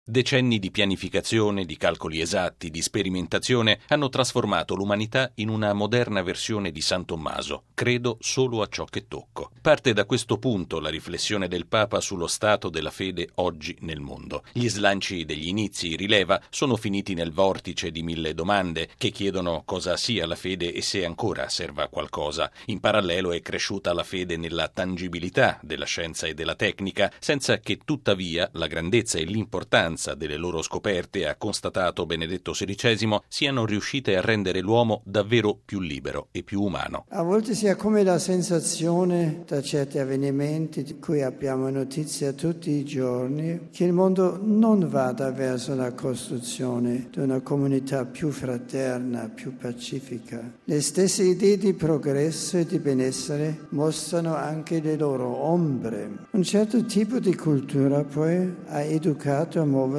Decenni di pianificazione, di calcoli esatti, di sperimentazione hanno trasformato l'umanità in una moderna versione di San Tommaso. Credo solo a ciò che tocco. Parte da questo punto la riflessione del Papa sullo stato della fede oggi nel mondo. Gli slanci degli inizi, rileva, sono finiti nel vortice di mille domande che chiedono cosa sia la fede e se ancora serva a qualcosa. In parallelo è cresciuta la fede nella tangibilità della scienza e della tecnica, senza che tuttavia la grandezza e l'importanza delle loro scoperte, ha constatato Benedetto XVI, siano riuscite a rendere l'uomo davvero più libero e più umano. A volte si ha come la sensazione, da certi avvenimenti di cui abbiamo notizia tutti i giorni, che il mondo non vada verso la costruzione di una comunità più fraterna, più pacifica. Le stesse idee di progresso e di benessere mostrano anche le loro ombre. Un certo tipo di cultura poi ha educato a muoversi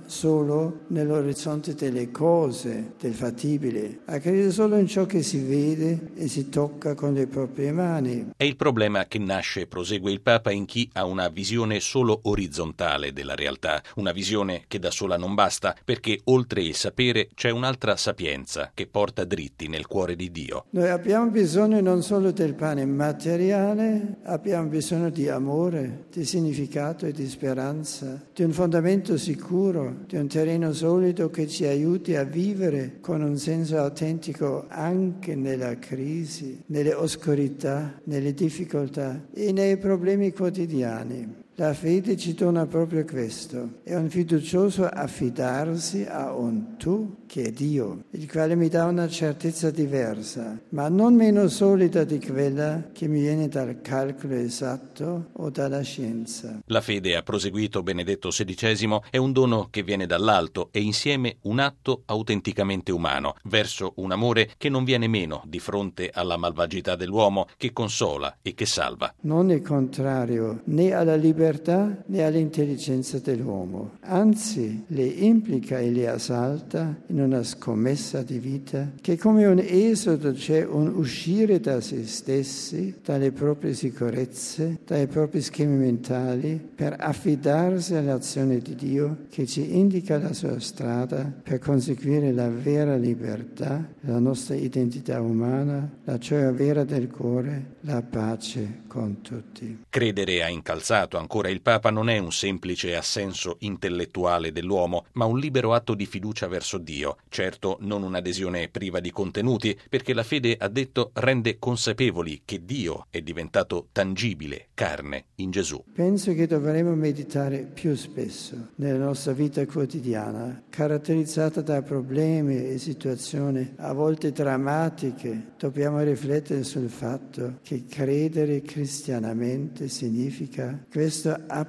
solo nell'orizzonte delle cose, del fattibile, a credere solo in ciò che si vede e si tocca con le proprie mani. È il problema che nasce, prosegue il Papa, in chi ha una visione solo orizzontale della realtà, una visione che da sola non basta, perché oltre il sapere c'è un'altra sapienza che porta dritti nel cuore di Dio. Noi abbiamo bisogno non solo del pane materiale, abbiamo bisogno di amore, di significato e di speranza, di un fondamento sicuro, di un terreno solido che ci aiuti a vivere con un senso autentico anche nella crisi, nelle oscurità, nelle difficoltà e nei problemi quotidiani. La fede ci dona proprio questo, è un fiducioso affidarsi a un tu che è Dio, il quale mi dà una certezza diversa, ma non meno solida di quella che mi viene dal calcolo esatto o dalla scienza. La fede, ha proseguito Benedetto XVI, è un dono che viene dall'alto e insieme un atto autenticamente umano, verso un amore che non viene meno di fronte alla malvagità dell'uomo, che consola e che salva. Non è contrario né alla libertà né all'intelligenza dell'uomo, anzi le implica e le assalta in una scommessa di vita che come un esodo c'è un uscire da se stessi, dalle proprie sicurezze, dai propri schemi mentali, per affidarsi all'azione di Dio che ci indica la sua strada per conseguire la vera libertà, la nostra identità umana, la gioia vera del cuore, la pace con tutti. Credere, ha incalzato ancora il Papa, non è un semplice assenso intellettuale dell'uomo, ma un libero atto di fiducia verso Dio. Certo, non un'adesione priva di contenuti, perché la fede, ha detto, rende consapevoli che Dio è diventato tangibile, carne, in Gesù. Penso che dovremmo meditare più spesso nella nostra vita quotidiana, caratterizzata da problemi e situazioni a volte drammatiche. Dobbiamo riflettere sul fatto che credere cristianamente significa questo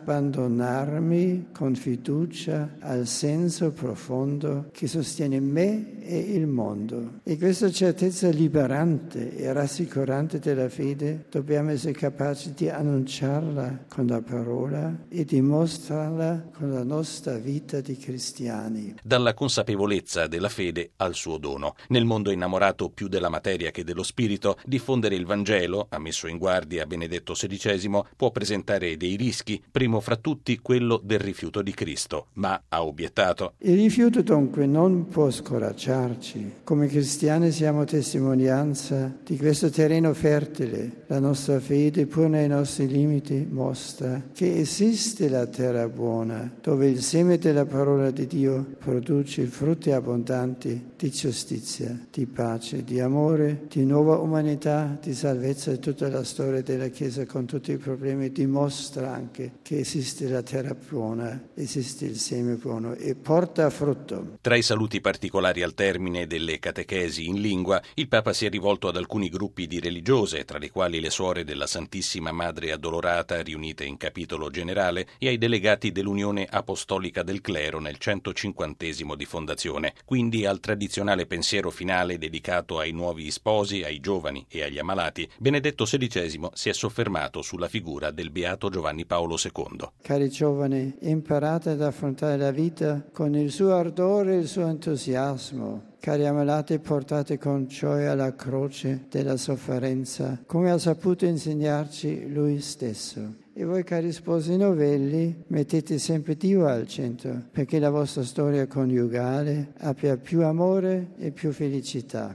abbandonarmi con fiducia al senso profondo che sostiene me e il mondo. E questa certezza liberante e rassicurante della fede dobbiamo essere capaci di annunciarla con la parola e dimostrarla con la nostra vita di cristiani. Dalla consapevolezza della fede al suo dono. Nel mondo innamorato più della materia che dello spirito, diffondere il Vangelo, ha messo in guardia Benedetto XVI, può presentare dei rischi, primo fra tutti quello del rifiuto di Cristo, ma ha obiettato: il rifiuto dunque non può scoraggiarci. Come cristiani siamo testimonianza di questo terreno fertile. La nostra fede, pur nei nostri limiti, mostra che esiste la terra buona, dove il seme della parola di Dio produce frutti abbondanti di giustizia, di pace, di amore, di nuova umanità, di salvezza. E tutta la storia della Chiesa con tutti i problemi dimostra anche che esiste la terra buona, esiste il seme buono e porta frutto. Tra i saluti particolari al termine delle catechesi in lingua, il Papa si è rivolto ad alcuni gruppi di religiose, tra le quali le suore della Santissima Madre Addolorata riunite in capitolo generale, e ai delegati dell'Unione Apostolica del Clero nel 150° di fondazione, quindi al tradizionale pensiero finale dedicato ai nuovi sposi, ai giovani e agli ammalati. Benedetto XVI si è soffermato sulla figura del Beato Giovanni Paolo II. Cari giovani, imparate ad affrontare la vita con il suo ardore e il suo entusiasmo. Cari ammalati, portate con gioia la croce della sofferenza, come ha saputo insegnarci Lui stesso. E voi, cari sposi novelli, mettete sempre Dio al centro, perché la vostra storia coniugale abbia più amore e più felicità.